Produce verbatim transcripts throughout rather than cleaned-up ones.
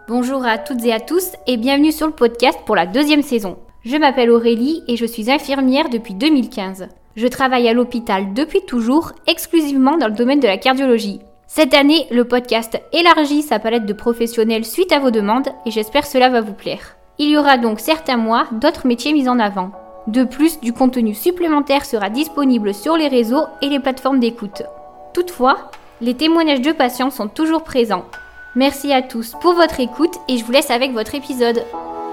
Bonjour à toutes et à tous et bienvenue sur le podcast pour la deuxième saison. Je m'appelle Aurélie et je suis infirmière depuis deux mille quinze. Je travaille à l'hôpital depuis toujours, exclusivement dans le domaine de la cardiologie. Cette année, le podcast élargit sa palette de professionnels suite à vos demandes et j'espère que cela va vous plaire. Il y aura donc certains mois d'autres métiers mis en avant. De plus, du contenu supplémentaire sera disponible sur les réseaux et les plateformes d'écoute. Toutefois, les témoignages de patients sont toujours présents. Merci à tous pour votre écoute et je vous laisse avec votre épisode.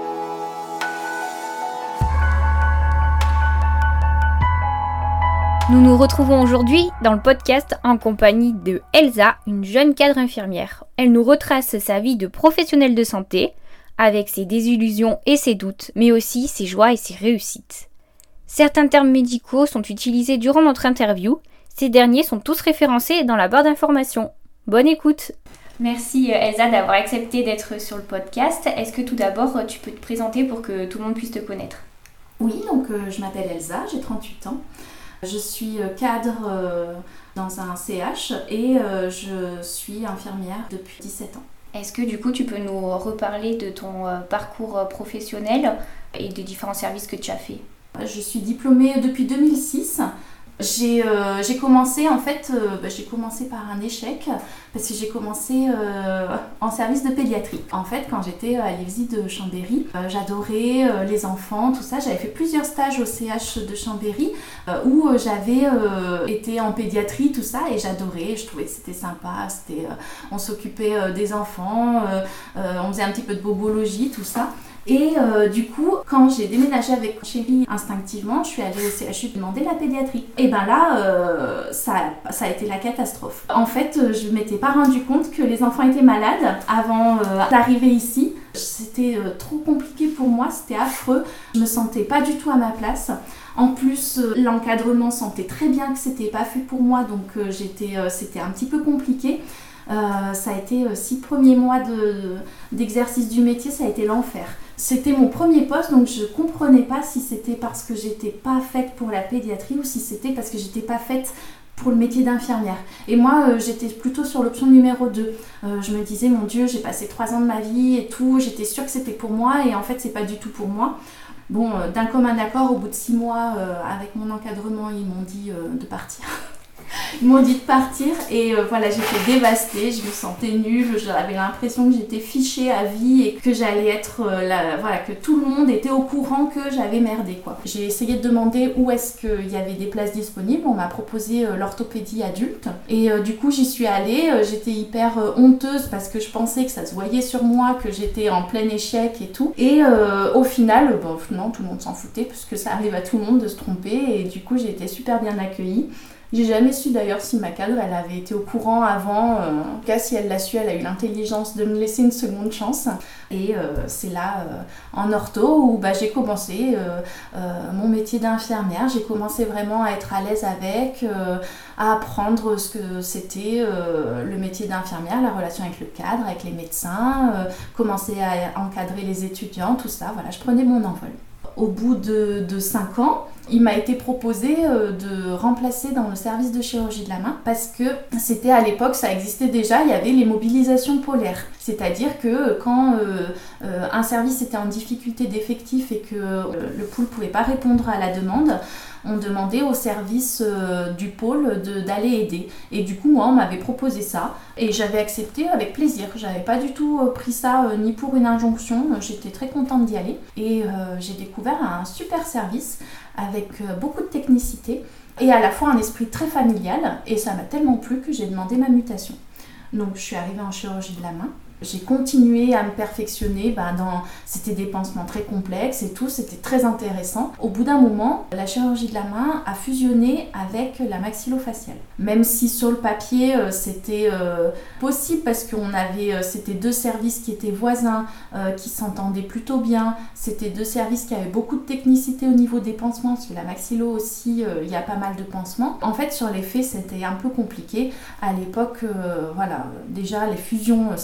Nous nous retrouvons aujourd'hui dans le podcast en compagnie de Elsa, une jeune cadre infirmière. Elle nous retrace sa vie de professionnelle de santé, avec ses désillusions et ses doutes, mais aussi ses joies et ses réussites. Certains termes médicaux sont utilisés durant notre interview. Ces derniers sont tous référencés dans la barre d'information. Bonne écoute! Merci Elsa d'avoir accepté d'être sur le podcast. Est-ce que tout d'abord tu peux te présenter pour que tout le monde puisse te connaître ? Oui, donc euh, je m'appelle Elsa, j'ai trente-huit ans. Je suis cadre euh, dans un C H et euh, je suis infirmière depuis dix-sept ans. Est-ce que du coup tu peux nous reparler de ton euh, parcours professionnel et des différents services que tu as fait ? Je suis diplômée depuis deux mille six. J'ai, euh, j'ai commencé en fait, euh, bah, j'ai commencé par un échec parce que j'ai commencé euh, en service de pédiatrie. En fait, quand j'étais à l'E F S I de Chambéry, euh, j'adorais euh, les enfants, tout ça. J'avais fait plusieurs stages au C H de Chambéry euh, où euh, j'avais euh, été en pédiatrie, tout ça, et j'adorais. Je trouvais que c'était sympa. C'était, euh, on s'occupait euh, des enfants, euh, euh, on faisait un petit peu de bobologie, tout ça. Et euh, du coup, quand j'ai déménagé avec mon chéri instinctivement, je suis allée au C H U demander la pédiatrie. Et ben là, euh, ça, ça a été la catastrophe. En fait, je ne m'étais pas rendu compte que les enfants étaient malades avant euh, d'arriver ici. C'était euh, trop compliqué pour moi, c'était affreux. Je me sentais pas du tout à ma place. En plus, euh, l'encadrement sentait très bien que c'était pas fait pour moi, donc euh, j'étais, euh, c'était un petit peu compliqué. Euh, ça a été euh, six premiers mois de, d'exercice du métier, ça a été l'enfer. C'était mon premier poste, donc je comprenais pas si c'était parce que j'étais pas faite pour la pédiatrie ou si c'était parce que j'étais pas faite pour le métier d'infirmière. Et moi, euh, j'étais plutôt sur l'option numéro deux. Euh, je me disais, mon Dieu, j'ai passé trois ans de ma vie et tout, j'étais sûre que c'était pour moi et en fait, c'est pas du tout pour moi. Bon, euh, d'un commun accord, au bout de six mois, euh, avec mon encadrement, ils m'ont dit euh, de partir. Ils m'ont dit de partir et euh, voilà, j'étais dévastée, je me sentais nulle, j'avais l'impression que j'étais fichée à vie et que j'allais être, euh, la, voilà, que tout le monde était au courant que j'avais merdé quoi. J'ai essayé de demander où est-ce qu'il y avait des places disponibles, on m'a proposé euh, l'orthopédie adulte et euh, du coup j'y suis allée, euh, j'étais hyper euh, honteuse parce que je pensais que ça se voyait sur moi, que j'étais en plein échec et tout et euh, au final, bon, non, tout le monde s'en foutait parce que ça arrive à tout le monde de se tromper et du coup j'ai été super bien accueillie. J'ai jamais su d'ailleurs si ma cadre elle avait été au courant avant. Euh, en tout cas, si elle l'a su, elle a eu l'intelligence de me laisser une seconde chance. Et euh, c'est là, euh, en ortho, où bah, j'ai commencé euh, euh, mon métier d'infirmière. J'ai commencé vraiment à être à l'aise avec, euh, à apprendre ce que c'était euh, le métier d'infirmière, la relation avec le cadre, avec les médecins, euh, commencer à encadrer les étudiants, tout ça. Voilà, je prenais mon envol. Au bout de, de cinq ans, il m'a été proposé euh, de remplacer dans le service de chirurgie de la main parce que c'était à l'époque, ça existait déjà, il y avait les mobilisations polaires. C'est-à-dire que quand euh, euh, un service était en difficulté d'effectif et que euh, le pool ne pouvait pas répondre à la demande, on demandait au service euh, du pôle de, d'aller aider. Et du coup, moi, on m'avait proposé ça. Et j'avais accepté avec plaisir. J'avais pas du tout euh, pris ça euh, ni pour une injonction. J'étais très contente d'y aller. Et euh, j'ai découvert un super service avec euh, beaucoup de technicité et à la fois un esprit très familial. Et ça m'a tellement plu que j'ai demandé ma mutation. Donc, je suis arrivée en chirurgie de la main. J'ai continué à me perfectionner, bah dans, c'était des pansements très complexes et tout, c'était très intéressant. Au bout d'un moment, la chirurgie de la main a fusionné avec la maxillofaciale. Même si sur le papier, euh, c'était euh, possible parce qu'on avait, euh, c'était deux services qui étaient voisins, euh, qui s'entendaient plutôt bien. C'était deux services qui avaient beaucoup de technicité au niveau des pansements, parce que la maxillo aussi, euh, il y a pas mal de pansements. En fait, sur les faits, c'était un peu compliqué. À l'époque, euh, voilà, déjà les fusions, c'était très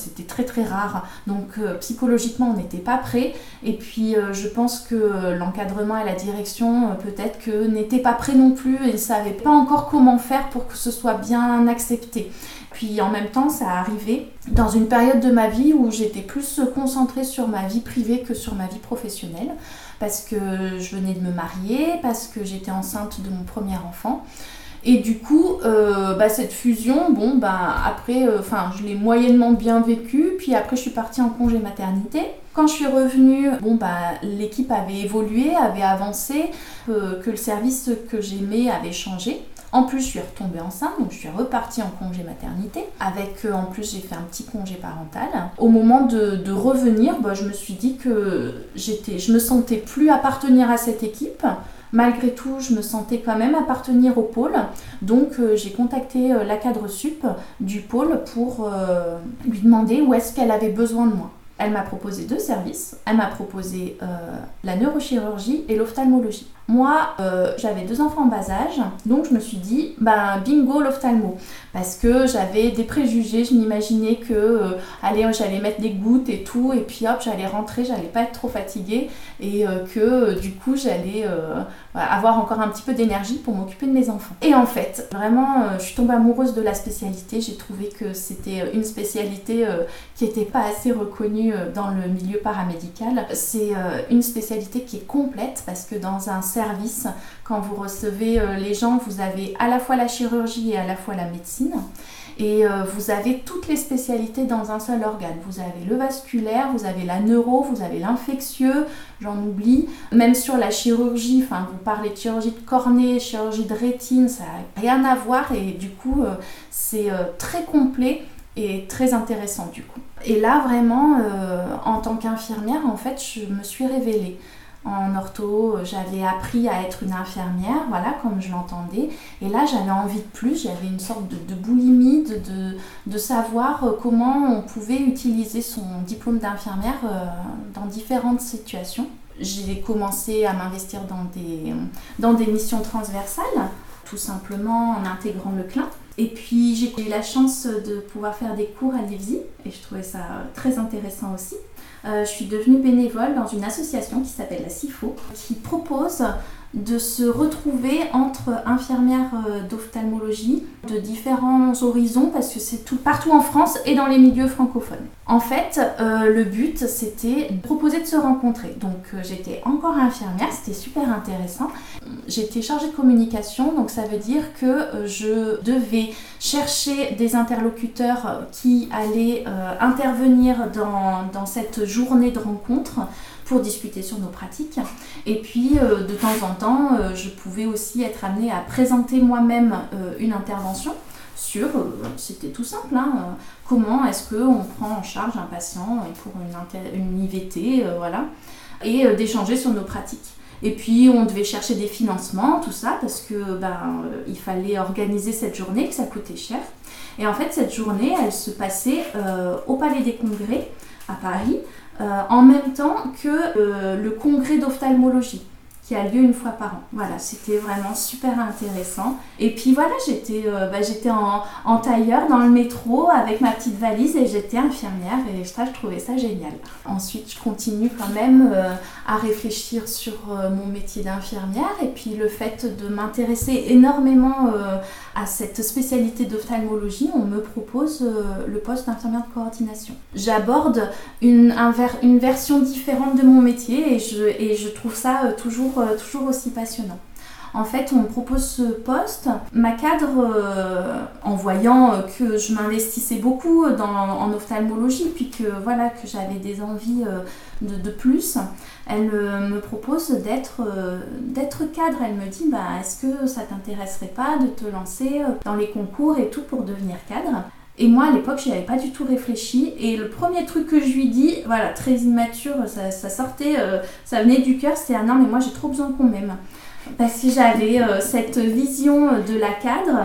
très rare. Donc euh, psychologiquement, on n'était pas prêts. Et puis euh, je pense que l'encadrement et la direction, euh, peut-être que n'étaient pas prêts non plus et ne savaient pas encore comment faire pour que ce soit bien accepté. Puis en même temps, ça arrivait dans une période de ma vie où j'étais plus concentrée sur ma vie privée que sur ma vie professionnelle, parce que je venais de me marier, parce que j'étais enceinte de mon premier enfant. Et du coup, euh, bah, cette fusion, bon, bah, après, enfin, euh, je l'ai moyennement bien vécue. Puis après, je suis partie en congé maternité. Quand je suis revenue, bon, bah, l'équipe avait évolué, avait avancé, euh, que le service que j'aimais avait changé. En plus, je suis retombée enceinte, donc je suis repartie en congé maternité. Avec, euh, en plus, j'ai fait un petit congé parental. Au moment de, de revenir, bah, je me suis dit que j'étais, je me sentais plus appartenir à cette équipe. Malgré tout, je me sentais quand même appartenir au pôle. Donc, euh, j'ai contacté euh, la cadre sup du pôle pour euh, lui demander où est-ce qu'elle avait besoin de moi. Elle m'a proposé deux services. Elle m'a proposé euh, la neurochirurgie et l'ophtalmologie. Moi, euh, j'avais deux enfants en bas âge, donc je me suis dit, ben bingo l'ophtalmo. Parce que j'avais des préjugés, je m'imaginais que euh, allez, j'allais mettre des gouttes et tout, et puis hop, j'allais rentrer, j'allais pas être trop fatiguée, et euh, que euh, du coup, j'allais euh, avoir encore un petit peu d'énergie pour m'occuper de mes enfants. Et en fait, vraiment, euh, je suis tombée amoureuse de la spécialité. J'ai trouvé que c'était une spécialité euh, qui n'était pas assez reconnue euh, dans le milieu paramédical. C'est euh, une spécialité qui est complète, parce que dans un service, quand vous recevez euh, les gens, vous avez à la fois la chirurgie et à la fois la médecine. Et euh, vous avez toutes les spécialités dans un seul organe. Vous avez le vasculaire, vous avez la neuro, vous avez l'infectieux, j'en oublie. Même sur la chirurgie, enfin vous parlez de chirurgie de cornée, chirurgie de rétine, ça n'a rien à voir et du coup euh, c'est euh, très complet et très intéressant du coup. Et là vraiment, euh, en tant qu'infirmière, en fait, je me suis révélée. En ortho, j'avais appris à être une infirmière, voilà, comme je l'entendais. Et là, j'avais envie de plus, j'avais une sorte de, de boulimie, de, de, de savoir comment on pouvait utiliser son diplôme d'infirmière euh, dans différentes situations. J'ai commencé à m'investir dans des, dans des missions transversales, tout simplement en intégrant le C L I N. Et puis, j'ai eu la chance de pouvoir faire des cours à l'I F S I et je trouvais ça très intéressant aussi. Euh, je suis devenue bénévole dans une association qui s'appelle la CIFO, qui propose de se retrouver entre infirmières d'ophtalmologie de différents horizons, parce que c'est tout, partout en France et dans les milieux francophones. En fait, euh, le but, c'était de proposer de se rencontrer. Donc, euh, j'étais encore infirmière, c'était super intéressant. J'étais chargée de communication, donc ça veut dire que euh, je devais chercher des interlocuteurs qui allaient euh, intervenir dans, dans cette journée de rencontre pour discuter sur nos pratiques. Et puis, euh, de temps en temps, euh, je pouvais aussi être amenée à présenter moi-même euh, une intervention sur, euh, c'était tout simple, hein, euh, comment est-ce qu'on prend en charge un patient pour une, inter- une I V T, euh, voilà, et euh, d'échanger sur nos pratiques. Et puis, on devait chercher des financements, tout ça, parce que ben, euh, il fallait organiser cette journée, que ça coûtait cher. Et en fait, cette journée, elle se passait euh, au Palais des Congrès, à Paris, Euh, en même temps que euh, le congrès d'ophtalmologie qui a lieu une fois par an. Voilà, c'était vraiment super intéressant. Et puis voilà, j'étais, euh, bah, j'étais en, en tailleur dans le métro avec ma petite valise et j'étais infirmière et ça, je trouvais ça génial. Ensuite, je continue quand même euh, à réfléchir sur euh, mon métier d'infirmière et puis le fait de m'intéresser énormément euh, à cette spécialité d'ophtalmologie, on me propose euh, le poste d'infirmière de coordination. J'aborde une, un ver, une version différente de mon métier et je, et je trouve ça euh, toujours toujours aussi passionnant. En fait, on me propose ce poste. Ma cadre, euh, en voyant que je m'investissais beaucoup dans, en ophtalmologie, puis que voilà que j'avais des envies euh, de, de plus, elle euh, me propose d'être, euh, d'être cadre. Elle me dit, bah, est-ce que ça t'intéresserait pas de te lancer dans les concours et tout pour devenir cadre ? Et moi, à l'époque, je n'y avais pas du tout réfléchi. Et le premier truc que je lui dis, voilà, très immature, ça, ça sortait, euh, ça venait du cœur, c'est « Ah non, mais moi, j'ai trop besoin qu'on m'aime ». Parce que j'avais euh, cette vision de la cadre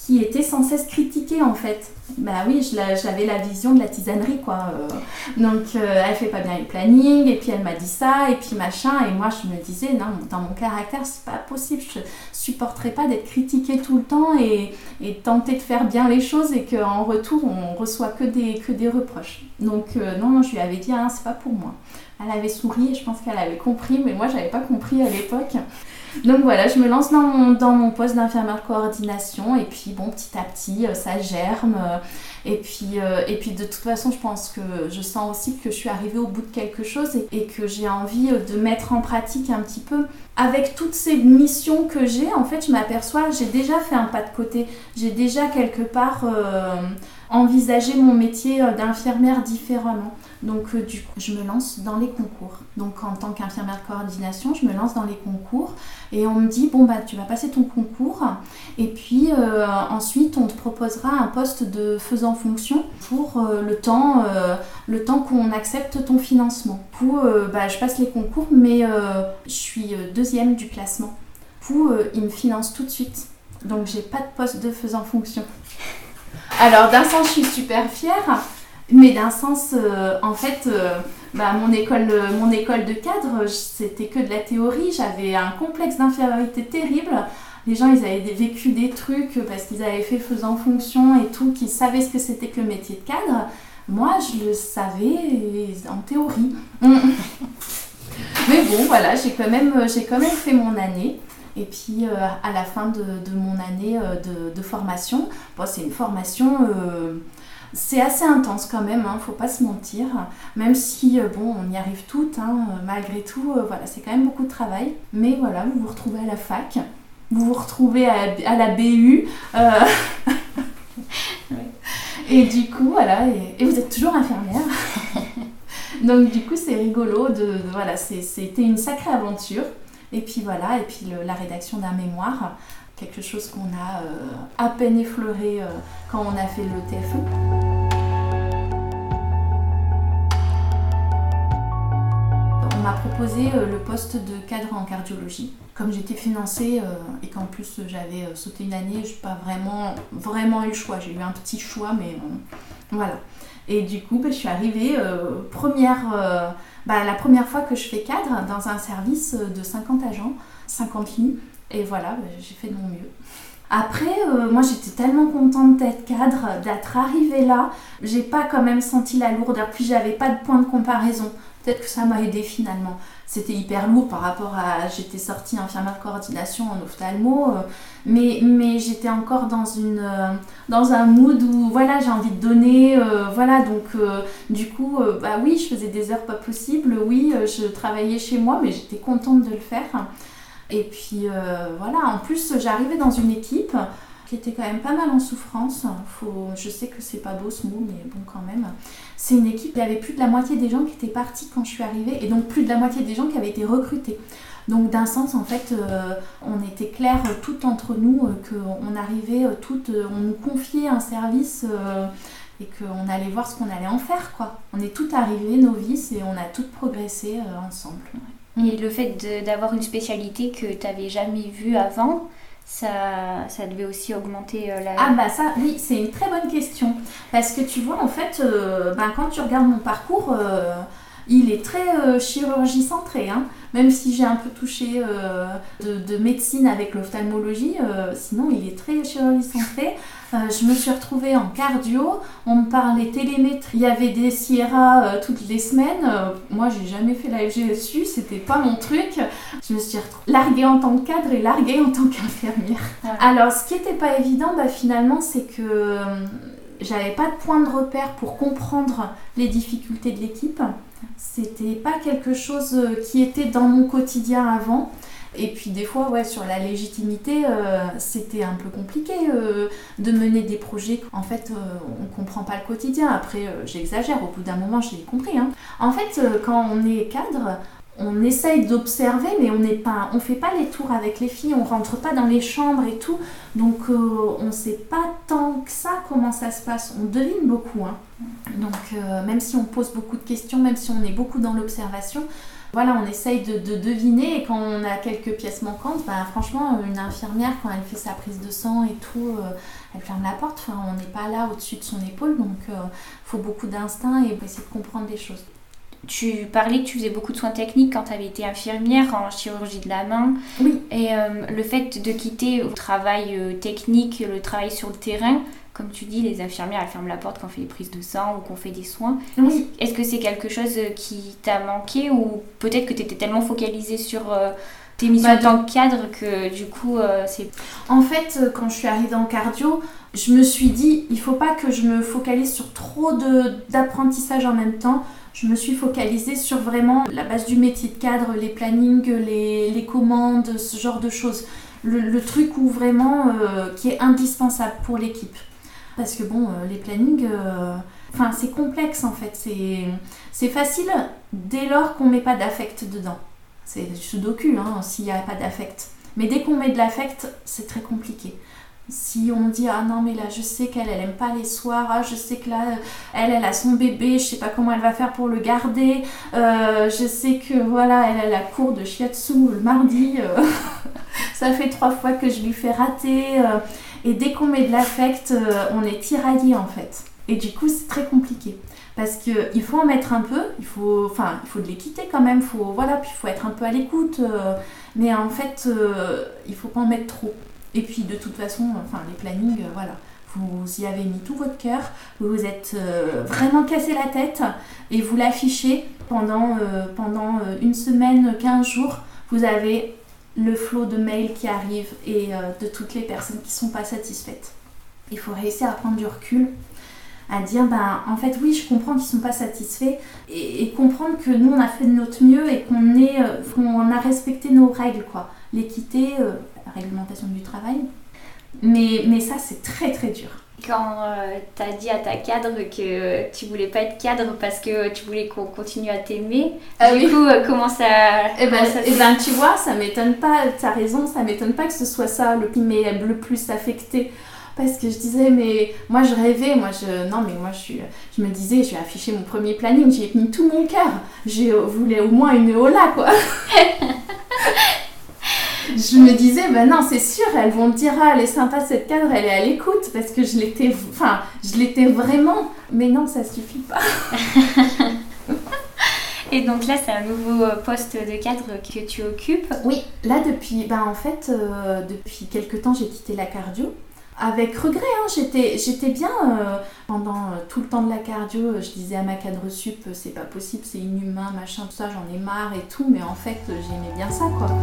qui était sans cesse critiquée en fait. Bah oui, je la, j'avais la vision de la tisanerie quoi. Euh, donc euh, elle fait pas bien les plannings et puis elle m'a dit ça et puis machin et moi je me disais non, dans mon caractère c'est pas possible, je supporterais pas d'être critiquée tout le temps et, et tenter de faire bien les choses et qu'en retour on reçoit que des, que des reproches. Donc euh, non, non, je lui avais dit ah, c'est pas pour moi. Elle avait souri et je pense qu'elle avait compris mais moi j'avais pas compris à l'époque. Donc voilà, je me lance dans mon, dans mon poste d'infirmière de coordination et puis bon, petit à petit, euh, ça germe. Euh, et, puis, euh, et puis de toute façon, je pense que je sens aussi que je suis arrivée au bout de quelque chose et, et que j'ai envie de mettre en pratique un petit peu. Avec toutes ces missions que j'ai, en fait, je m'aperçois, j'ai déjà fait un pas de côté. J'ai déjà quelque part euh, envisagé mon métier d'infirmière différemment. Donc euh, du coup, je me lance dans les concours. Donc en tant qu'infirmière de coordination, je me lance dans les concours et on me dit bon bah tu vas passer ton concours et puis euh, ensuite on te proposera un poste de faisant fonction pour euh, le temps euh, le temps qu'on accepte ton financement. Du coup, euh, bah, je passe les concours mais euh, je suis deuxième du classement. Du coup, euh, ils me financent tout de suite. Donc j'ai pas de poste de faisant fonction. Alors d'un sens, je suis super fière. Mais d'un sens, euh, en fait, euh, bah, mon, école, euh, mon école de cadre, c'était que de la théorie. J'avais un complexe d'infériorité terrible. Les gens, ils avaient vécu des trucs parce qu'ils avaient fait faisant fonction et tout, qu'ils savaient ce que c'était que le métier de cadre. Moi, je le savais en théorie. Mais bon, voilà, j'ai quand même, j'ai quand même fait mon année. Et puis, euh, à la fin de, de mon année euh, de, de formation, bon, c'est une formation... Euh, C'est assez intense quand même, hein, faut pas se mentir. Même si, euh, bon, on y arrive toutes, hein, malgré tout, euh, voilà, c'est quand même beaucoup de travail. Mais voilà, vous vous retrouvez à la fac, vous vous retrouvez à, à la B U. Euh... et du coup, voilà, et, et vous êtes toujours infirmière. Donc du coup, c'est rigolo, de, de, voilà, c'est, c'était une sacrée aventure. Et puis voilà, et puis le, la rédaction d'un mémoire. Quelque chose qu'on a euh, à peine effleuré euh, quand on a fait le T F E. On m'a proposé euh, le poste de cadre en cardiologie. Comme j'étais financée euh, et qu'en plus j'avais euh, sauté une année, je n'ai pas vraiment, vraiment eu le choix. J'ai eu un petit choix, mais euh, voilà. Et du coup, bah, je suis arrivée euh, première, euh, bah, la première fois que je fais cadre dans un service de cinquante agents, cinquante lits. Et voilà, bah, j'ai fait de mon mieux. Après, euh, moi j'étais tellement contente d'être cadre, d'être arrivée là. J'ai pas quand même senti la lourdeur, puis j'avais pas de point de comparaison. Peut-être que ça m'a aidée finalement. C'était hyper lourd par rapport à... J'étais sortie infirmière de coordination en ophtalmo, euh, mais, mais j'étais encore dans, une, euh, dans un mood où voilà, j'ai envie de donner. Euh, voilà, donc euh, du coup, euh, bah oui, je faisais des heures pas possibles. Oui, euh, je travaillais chez moi, mais j'étais contente de le faire. Et puis euh, voilà, en plus j'arrivais dans une équipe qui était quand même pas mal en souffrance. Faut, je sais que c'est pas beau ce mot, mais bon quand même. C'est une équipe, il y avait plus de la moitié des gens qui étaient partis quand je suis arrivée et donc plus de la moitié des gens qui avaient été recrutés. Donc d'un sens en fait, euh, on était clairs toutes entre nous, euh, qu'on arrivait euh, toutes, euh, on nous confiait un service euh, et qu'on allait voir ce qu'on allait en faire quoi. On est toutes arrivées novices et on a toutes progressé euh, ensemble. Ouais. Et le fait de, d'avoir une spécialité que tu n'avais jamais vue avant, ça, ça devait aussi augmenter euh, la... Ah bah ça, oui, c'est une très bonne question. Parce que tu vois, en fait, euh, ben, quand tu regardes mon parcours, euh, il est très euh, chirurgie centré. Hein. Même si j'ai un peu touché euh, de, de médecine avec l'ophtalmologie, euh, sinon il est très chirurgie centré. Euh, je me suis retrouvée en cardio, on me parlait télémétrie, il y avait des Sierra euh, toutes les semaines. Euh, moi, j'ai jamais fait la F G S U, c'était pas mon truc. Je me suis retrouvée larguée en tant que cadre et larguée en tant qu'infirmière. Ouais. Alors, ce qui était pas évident, bah, finalement, c'est que euh, j'avais pas de point de repère pour comprendre les difficultés de l'équipe. C'était pas quelque chose qui était dans mon quotidien avant. Et puis des fois, ouais, sur la légitimité, euh, c'était un peu compliqué euh, de mener des projets. En fait, euh, on comprend pas le quotidien. Après, euh, j'exagère, au bout d'un moment, j'ai compris. Hein. En fait, euh, quand on est cadre, on essaye d'observer, mais on n'est pas, on fait pas les tours avec les filles, on rentre pas dans les chambres et tout. Donc, euh, on sait pas tant que ça comment ça se passe. On devine beaucoup. Hein. Donc, euh, même si on pose beaucoup de questions, même si on est beaucoup dans l'observation, Voilà, on essaye de, de deviner et quand on a quelques pièces manquantes, bah, franchement, une infirmière, quand elle fait sa prise de sang et tout, euh, elle ferme la porte. Enfin, on n'est pas là au-dessus de son épaule, donc il euh, faut beaucoup d'instinct et essayer de comprendre les choses. Tu parlais que tu faisais beaucoup de soins techniques quand tu avais été infirmière en chirurgie de la main. Oui. Et euh, le fait de quitter le travail euh, technique, le travail sur le terrain, comme tu dis, les infirmières elles ferment la porte quand on fait des prises de sang ou qu'on fait des soins. Oui. Est-ce que c'est quelque chose qui t'a manqué ou peut-être que tu étais tellement focalisée sur euh, tes missions bah, en tant que cadre que du coup euh, c'est... En fait, quand je suis arrivée dans le cardio, je me suis dit, il ne faut pas que je me focalise sur trop de, d'apprentissage en même temps. Je me suis focalisée sur vraiment la base du métier de cadre, les plannings, les, les commandes, ce genre de choses. Le, le truc où vraiment, euh, qui est indispensable pour l'équipe. Parce que bon, euh, les plannings, euh, enfin, c'est complexe en fait. C'est, c'est facile dès lors qu'on ne met pas d'affect dedans. C'est du sudoku hein, s'il n'y a pas d'affect. Mais dès qu'on met de l'affect, c'est très compliqué. Si on dit ah non mais là je sais qu'elle elle aime pas les soirs, ah, je sais que là elle elle a son bébé, je sais pas comment elle va faire pour le garder, euh, je sais que voilà elle a la cour de shiatsu le mardi, euh, ça fait trois fois que je lui fais rater euh, et dès qu'on met de l'affect euh, on est tiraillé en fait et du coup c'est très compliqué parce que il faut en mettre un peu, il faut enfin il faut de l'équité quand même, faut voilà puis il faut être un peu à l'écoute euh, mais en fait euh, il faut pas en mettre trop. Et puis de toute façon, enfin les plannings, euh, voilà, vous y avez mis tout votre cœur, vous vous êtes euh, vraiment cassé la tête et vous l'affichez pendant, euh, pendant euh, une semaine, quinze jours, vous avez le flot de mails qui arrive et euh, de toutes les personnes qui ne sont pas satisfaites. Il faut réussir à prendre du recul, à dire, ben en fait oui, je comprends qu'ils ne sont pas satisfaits et, et comprendre que nous on a fait de notre mieux et qu'on, est, euh, qu'on a respecté nos règles, quoi. L'équité, euh, la réglementation du travail. Mais, mais ça, c'est très très dur. Quand euh, tu as dit à ta cadre que tu voulais pas être cadre parce que tu voulais qu'on continue à t'aimer, ah, du oui. coup, euh, comment ça... Eh ben, comment ça eh ben, tu vois, ça m'étonne pas, tu as raison, ça m'étonne pas que ce soit ça le qui m'ait le plus affecté. Parce que je disais, mais moi je rêvais, moi je... Non, mais moi je, suis, je me disais, je vais afficher mon premier planning, j'y ai mis tout mon cœur. Je voulais au moins une Ola, quoi. Je me disais, ben non, c'est sûr, elles vont me dire, ah, elle est sympa cette cadre, elle est à l'écoute, parce que je l'étais, enfin, je l'étais vraiment. Mais non, ça suffit pas. Et donc là, c'est un nouveau poste de cadre que tu occupes. Oui, là depuis, ben en fait, euh, depuis quelques temps, j'ai quitté la cardio. Avec regret, hein, j'étais, j'étais bien euh, pendant euh, tout le temps de la cardio, je disais à ma cadre sup, c'est pas possible, c'est inhumain, machin, tout ça, j'en ai marre et tout, mais en fait, j'aimais bien ça, quoi.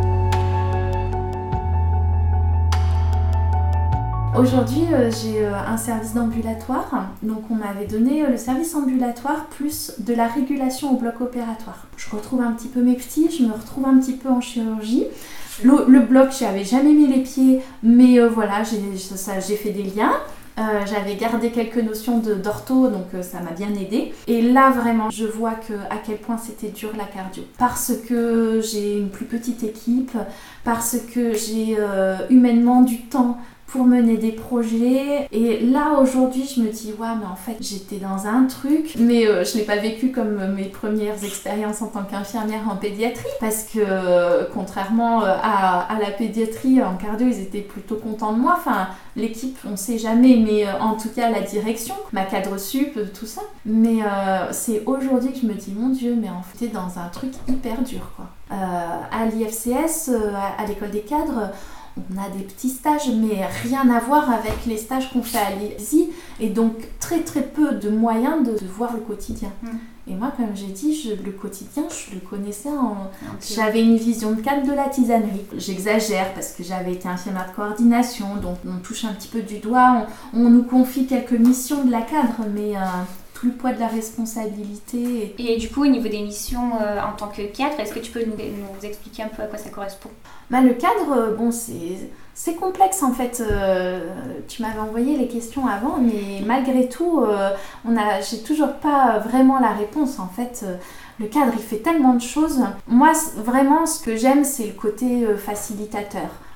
Aujourd'hui, euh, j'ai euh, un service d'ambulatoire, donc on m'avait donné euh, le service ambulatoire plus de la régulation au bloc opératoire. Je retrouve un petit peu mes petits, je me retrouve un petit peu en chirurgie. Le, le bloc, j'y avais jamais mis les pieds, mais euh, voilà, j'ai, ça, j'ai fait des liens. Euh, j'avais gardé quelques notions de, d'ortho, donc euh, ça m'a bien aidée. Et là, vraiment, je vois que, à quel point c'était dur la cardio. Parce que j'ai une plus petite équipe, parce que j'ai euh, humainement du temps pour mener des projets. Et là, aujourd'hui, je me dis, ouais, mais en fait, j'étais dans un truc, mais euh, je ne l'ai pas vécu comme mes premières expériences en tant qu'infirmière en pédiatrie, parce que euh, contrairement à, à la pédiatrie, en cardio, ils étaient plutôt contents de moi. Enfin, l'équipe, on ne sait jamais, mais euh, en tout cas, la direction, ma cadre sup, tout ça. Mais euh, c'est aujourd'hui que je me dis, mon Dieu, mais en fait, j'étais dans un truc hyper dur, quoi. Euh, à l'I F C S, euh, à l'école des cadres, on a des petits stages, mais rien à voir avec les stages qu'on fait à l'I S I, et donc très très peu de moyens de, de voir le quotidien. Mmh. Et moi, comme j'ai dit, je, le quotidien, je le connaissais en... Okay. J'avais une vision de cadre de la tisanerie. J'exagère parce que j'avais été infirmière de coordination, donc on touche un petit peu du doigt, on, on nous confie quelques missions de la cadre, mais... Euh, tout le poids de la responsabilité. Et, et du coup, au niveau des missions euh, en tant que cadre, est-ce que tu peux nous, nous expliquer un peu à quoi ça correspond ? Bah, le cadre, bon, c'est, c'est complexe en fait. Euh, tu m'avais envoyé les questions avant, mais malgré tout, euh, on a, j'ai toujours pas vraiment la réponse en fait. Euh, le cadre, il fait tellement de choses. Moi, vraiment, ce que j'aime, c'est le côté euh, facilitateur.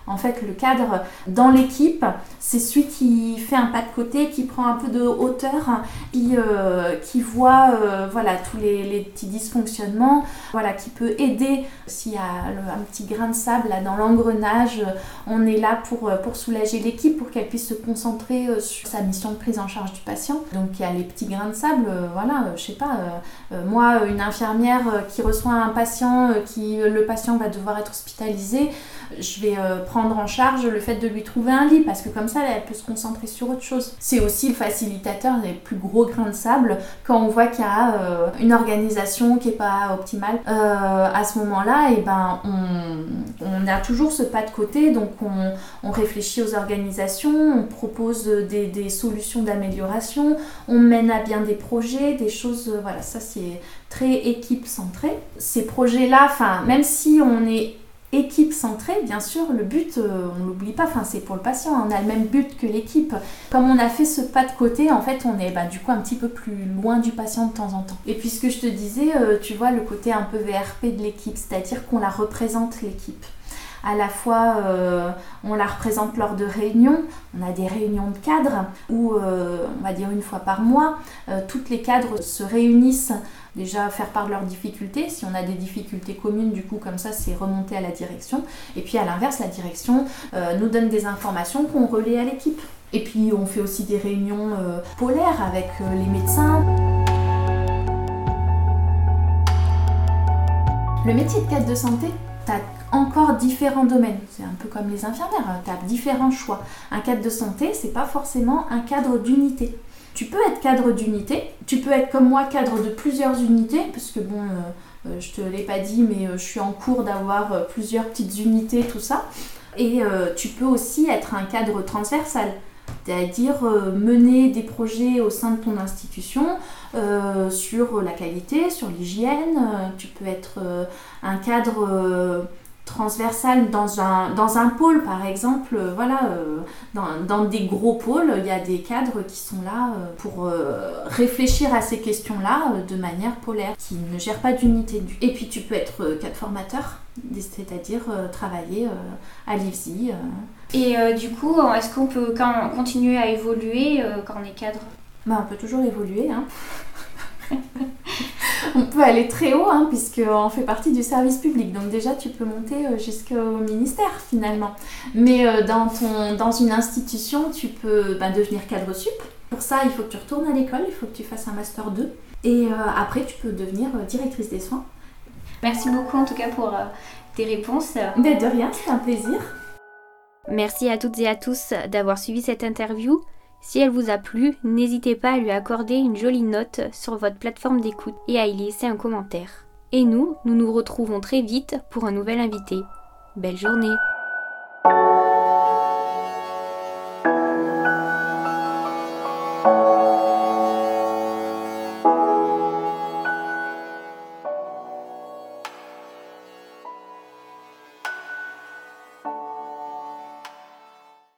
En fait, le cadre dans l'équipe, c'est celui qui fait un pas de côté, qui prend un peu de hauteur, qui, euh, qui voit euh, voilà, tous les, les petits dysfonctionnements, voilà, qui peut aider. S'il y a le, un petit grain de sable là, dans l'engrenage, on est là pour, pour soulager l'équipe, pour qu'elle puisse se concentrer sur sa mission de prise en charge du patient. Donc il y a les petits grains de sable, euh, voilà, euh, je sais pas, euh, euh, moi, une infirmière euh, qui reçoit un patient, euh, qui le patient va devoir être hospitalisé, je vais euh, prendre en charge le fait de lui trouver un lit, parce que comme ça, elle peut se concentrer sur autre chose. C'est aussi le facilitateur des plus gros grains de sable quand on voit qu'il y a euh, une organisation qui n'est pas optimale. Euh, à ce moment-là, et ben, on, on a toujours ce pas de côté, donc on, on réfléchit aux organisations, on propose des, des solutions d'amélioration, on mène à bien des projets, des choses, euh, voilà, ça c'est très équipe centré. Ces projets-là, enfin, même si on est équipe centrée, bien sûr, le but, euh, on ne l'oublie pas, enfin, c'est pour le patient, on a le même but que l'équipe. Comme on a fait ce pas de côté, en fait, on est bah, du coup un petit peu plus loin du patient de temps en temps. Et puis ce que je te disais, euh, tu vois, le côté un peu V R P de l'équipe, c'est-à-dire qu'on la représente l'équipe. À la fois, euh, on la représente lors de réunions, on a des réunions de cadres où, euh, on va dire une fois par mois, euh, toutes les cadres se réunissent, déjà faire part de leurs difficultés. Si on a des difficultés communes, du coup, comme ça, c'est remonté à la direction. Et puis à l'inverse, la direction euh, nous donne des informations qu'on relaie à l'équipe. Et puis on fait aussi des réunions euh, polaires avec euh, les médecins. Le métier de cadre de santé, tu as encore différents domaines. C'est un peu comme les infirmières, tu as différents choix. Un cadre de santé, c'est pas forcément un cadre d'unité. Tu peux être cadre d'unité, tu peux être comme moi cadre de plusieurs unités, parce que bon, euh, euh, je te l'ai pas dit, mais euh, je suis en cours d'avoir euh, plusieurs petites unités, tout ça. Et euh, tu peux aussi être un cadre transversal, c'est-à-dire euh, mener des projets au sein de ton institution euh, sur la qualité, sur l'hygiène. Euh, tu peux être euh, un cadre euh, transversal dans un, dans un pôle, par exemple. Euh, voilà, euh, dans, dans des gros pôles, il y a des cadres qui sont là euh, pour euh, réfléchir à ces questions-là euh, de manière polaire, qui ne gèrent pas d'unité. Et puis tu peux être euh, cadre formateur, c'est-à-dire euh, travailler euh, à l'I F S I. Euh, Et euh, du coup, est-ce qu'on peut quand, continuer à évoluer euh, quand on est cadre ? Bah, on peut toujours évoluer. Hein. On peut aller très haut, hein, puisqu'on fait partie du service public. Donc déjà, tu peux monter euh, jusqu'au ministère, finalement. Mais euh, dans, ton, dans une institution, tu peux bah, devenir cadre sup. Pour ça, il faut que tu retournes à l'école, il faut que tu fasses un master deux. Et euh, après, tu peux devenir euh, directrice des soins. Merci beaucoup, en tout cas, pour euh, tes réponses. Mais de rien, c'est un plaisir. Merci à toutes et à tous d'avoir suivi cette interview. Si elle vous a plu, n'hésitez pas à lui accorder une jolie note sur votre plateforme d'écoute et à y laisser un commentaire. Et nous, nous nous retrouvons très vite pour un nouvel invité. Belle journée!